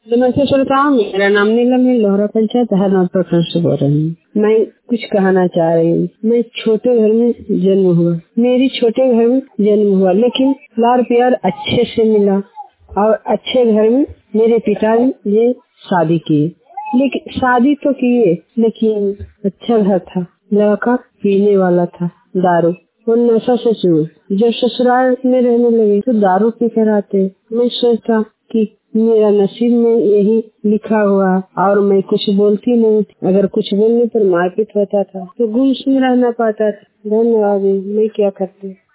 नमस्ते श्रोताओं, मेरा नाम नीलम है। लोहरा पंचायत हरनौत प्रखंड से बोल रही हूँ। मैं कुछ कहना चाह रही हूँ। मैं छोटे घर में जन्म हुआ, मेरी छोटे घर में जन्म हुआ, लेकिन लाड़ प्यार अच्छे से मिला और अच्छे घर में मेरे पिता ने शादी की। लेकिन शादी तो किए, लेकिन अच्छा घर था। लड़का पीने वाला था दारू और नशा से चूर। जब ससुराल में रहने लगे तो दारू पी कर आते। मैं सोचता कि मेरा नसीब में यही लिखा हुआ और मैं कुछ बोलती नहीं। अगर कुछ बोलने पर मारपीट होता था तो गुमसुम रहना पड़ता था। धन्यवाद। मैं क्या करती।